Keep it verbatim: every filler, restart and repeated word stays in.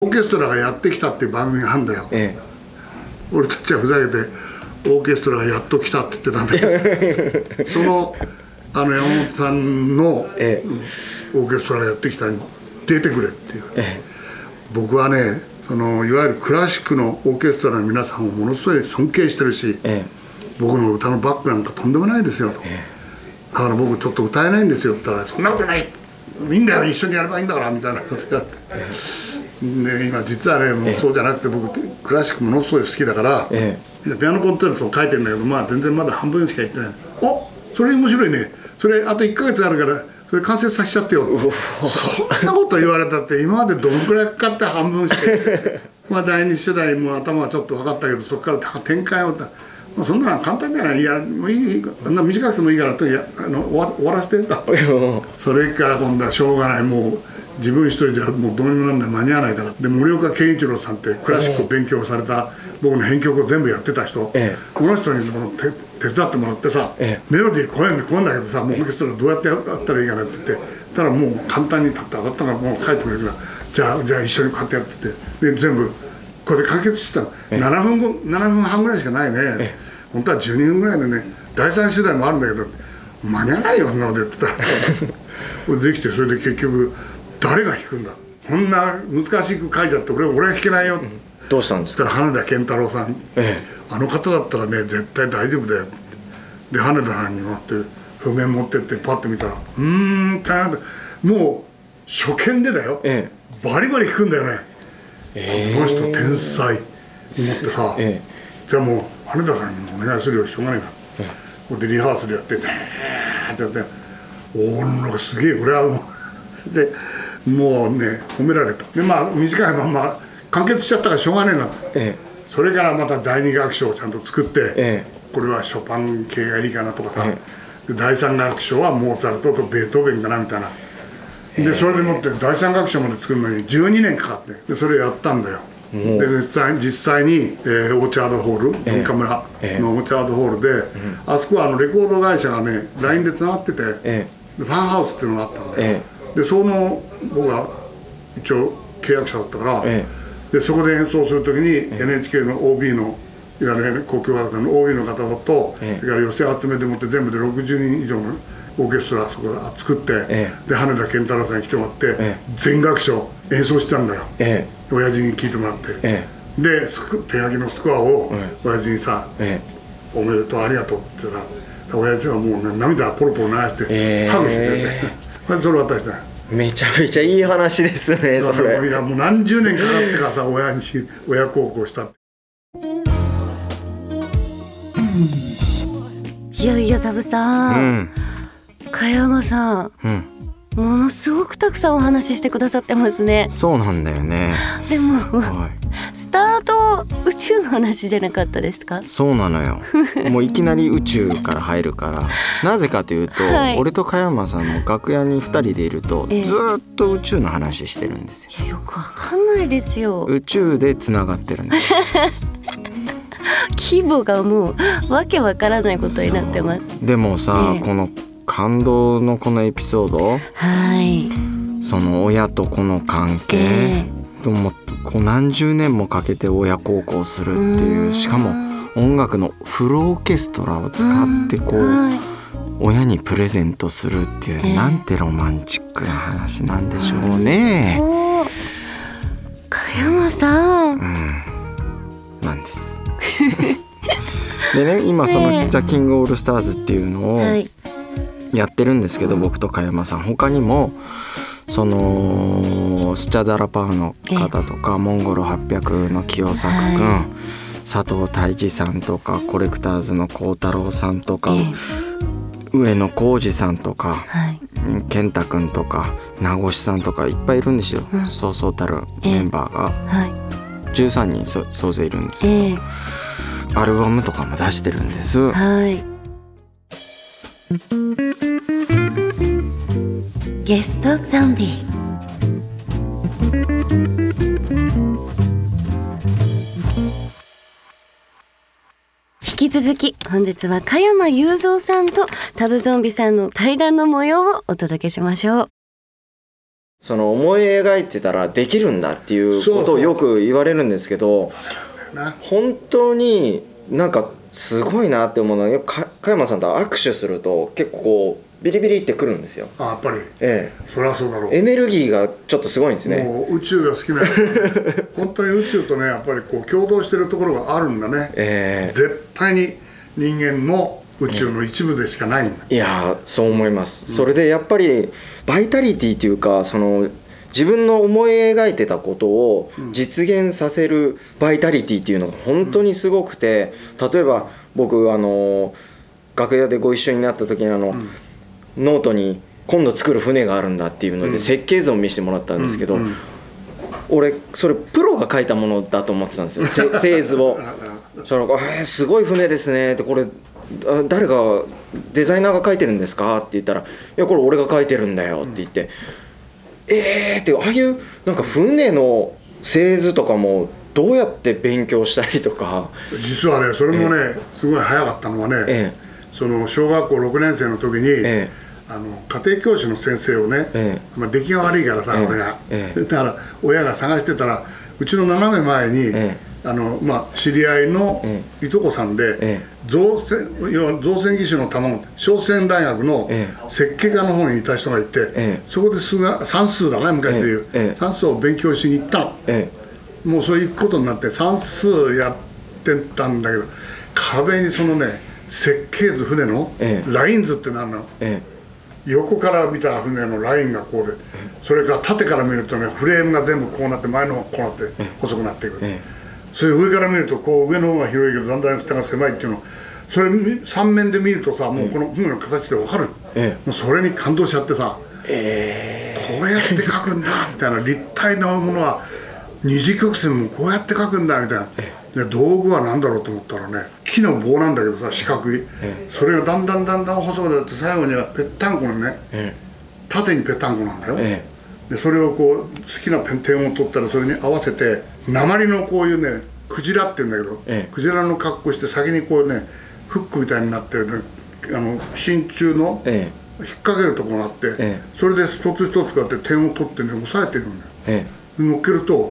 オーケストラがやってきたっていう番組があるんだよ、 ええ、 俺たちはふざけてオーケストラがやっと来たって言ってたんだけどそのあの山本さんのオーケストラがやってきたに出てくれっていう、ええ、僕はねそのいわゆるクラシックのオーケストラの皆さんをものすごい尊敬してるし、ええ、僕の歌のバックなんかとんでもないですよと、ええ、だから僕ちょっと歌えないんですよって言ったら、そんなことない、みんな一緒にやればいいんだからみたいなことやって、ええ、で今実はねもうそうじゃなくて僕クラシックものすごい好きだから、ええ、ピアノコンテルト書いてるんだけど、まあ全然まだ半分しか言ってない。おそれ面白いね、それあといっかげつあるからそれ完成させちゃってよそんなこと言われたって今までどのくらいかかって半分しか言ってまあ第二世代も頭はちょっと分かったけど、そこから展開を、まあ、そんなの簡単じゃない、いやもういい、あんな短くてもいいからといやあの終 わ, 終わらせてんだそれから今度はしょうがない、もう自分一人じゃもうどうにもなんない、間に合わないから。で森岡健一郎さんってクラシックを勉強された僕の編曲を全部やってた人、ええ、この人にも手手伝ってもらってさ、ええ、メロディーこうやんでこうやんだけどさ、もうオーケストラどうやってやったらいいかなって言ってたら、もう簡単に立って当たったからもう書いてくれるから、じゃあじゃあ一緒にこうやってやってて、で全部これで完結してたの、ええ、ななふんごななふんはんぐらいしかないね、ええ、本当はじゅうにふんぐらいでね、だいさん集団もあるんだけど間に合わないよそんなこと言ってたらできて、それで結局誰が弾くんだ、こんな難しく書いちゃって俺俺は弾けないよ、うん、 どうしたんですか。 羽田健太郎さん、ええ、あの方だったらね絶対大丈夫だよって。で羽田さんに乗って譜面持ってってパッと見たら、うーん大変だ、もう初見でだよ、ええ、バリバリ弾くんだよね、ええ、この人天才思ってさ、ええ、じゃあもう羽田さんにもお願いするよ、しょうがないから、ええ、ここでリハーサルやっててってやって、おおなんかすげえこれはもうでもうね褒められた。でまあ短いまんま完結しちゃったからしょうがねえな、ええ、それからまただいに楽章をちゃんと作って、ええ、これはショパン系がいいかなとかさ、ええ、でだいさん楽章はモーツァルトとベートーベンかなみたいな、でそれでもってだいさん楽章まで作るのにじゅうにねんかかって、でそれやったんだよ。で実際実際に、えー、オーチャードホール、文、え、化村のオーチャードホールで、ええ、あそこはあのレコード会社がね ライン でつながってて、ええ、ファンハウスっていうのがあったんだよ、ええ、でその僕は一応契約者だったから、ええ、でそこで演奏するときに エヌエイチケー の オービー のいわゆる交響楽団の オービー の方と、ええ、それから寄せ集めてもって全部でろくじゅうにん以上のオーケストラそこで作って、ええ、で羽田健太郎さんに来てもらって、ええ、全楽章演奏したんだよ、ええ、親父に聞いてもらって、ええ、で手書きのスコアを親父にさ、ええ、おめでとうありがとうって言ったら親父はもう、ね、涙ポロポロ流して、えー、ハグしてくれて、えー、それ渡したよ。 めちゃめちゃいい話ですねそれ。 いやもう何十年かかってからさ親に親孝行したって。 いやいや田部さん、うん、加山さん、うん、ものすごくたくさんお話ししてくださってますね。 そうなんだよね。 でもスタート宇宙の話じゃなかったですか。 そうなのよもういきなり宇宙から入るからなぜかというと、はい、俺と加山さんも楽屋にふたりでいると、ええ、ずっと宇宙の話してるんですよ。 いやよくわかんないですよ。 宇宙でつながってるんです規模がもうわけわからないことになってます。 でもさ、ええ、この感動のこのエピソード、はい、その親と子の関係、ええ、ともこう何十年もかけて親孝行するっていう、しかも音楽のフルオーケストラを使ってこう、はい、親にプレゼントするっていう、ええ、なんてロマンチックな話なんでしょうね。 加山さん、うん、 なんですでね今その、えー、ザ・キング・オールスターズっていうのをやってるんですけど、はい、僕と加山さん他にもそのスチャダラパーの方とか、えー、モンゴルはっぴゃくの清作くん、はい、佐藤泰治さんとかコレクターズの幸太郎さんとか、えー、上野浩二さんとか、はい、健太くんとか名越さんとかいっぱいいるんですよ、うん、そうそうたるメンバーが、えーはい、じゅうさんにんそ総勢いるんですけど、えー、アルバムとかも出してるんです、はい、 ゲストゾンビ。引き続き本日は加山雄三さんとタブゾンビさんの対談の模様をお届けしましょう。 その思い描いてたらできるんだっていうことをよく言われるんですけど、本当になんかすごいなって思うのは、よく加山さんと握手すると結構こうビリビリってくるんですよ。 あ、やっぱり、 ええ、 そりゃそうだろう。 エネルギーがちょっとすごいんですね。 もう宇宙が好きなやつ本当に宇宙とねやっぱりこう共同してるところがあるんだね、ええ、絶対に人間の宇宙の一部でしかないんだ、 いやそう思います、うん、それでやっぱりバイタリティというか、その自分の思い描いてたことを実現させるバイタリティっていうのが本当にすごくて、例えば僕あの楽屋でご一緒になった時にあの、うんノートに今度作る船があるんだっていうので設計図を見せてもらったんですけど、うんうん、俺それプロが書いたものだと思ってたんですよ製図を。それえー、すごい船ですねって、これ誰がデザイナーが書いてるんですかって言ったら、いやこれ俺が書いてるんだよって言って、うん、えーって、ああいうなんか船の製図とかもどうやって勉強したりとか。 実はねそれもね、えー、すごい早かったのはね、えー、その小学校ろくねん生の時に、えーあの家庭教師の先生をね、ええまあ、出来が悪いからさ、ええ、俺が、ええ、だから親が探してたらうちの斜め前に、ええあのまあ、知り合いのいとこさんで、ええ、造船造船技師の卵商船大学の設計科の方にいた人がいて、ええ、そこで数が算数だね昔でいう、ええ、算数を勉強しに行ったの、ええ、もうそういうことになって算数やってたんだけど、壁にそのね設計図船の、ええ、ライン図って何なの、ええ横から見た船のラインがこうで、それから縦から見るとねフレームが全部こうなって前の方がこうなって細くなっていく、それ上から見るとこう上の方が広いけどだんだん下が狭いっていうの、それ三面で見るとさもうこの船の形で分かる、もうそれに感動しちゃってさ、えー、こうやって描くんだみたいな、立体のものは二次曲線もこうやって描くんだみたいな。で道具は何だろうと思ったらね木の棒なんだけどさ四角い、それがだんだんだんだん細くなって最後にはぺったんこのね縦にぺったんこなんだよ、でそれをこう好きなペン点を取ったらそれに合わせて鉛のこういうねクジラっていうんだけど、クジラの格好して先にこうねフックみたいになってる、ね、あの真鍮の引っ掛けるところがあって、それで一つ一つこうやって点を取ってね押さえてるんだよ、乗っけると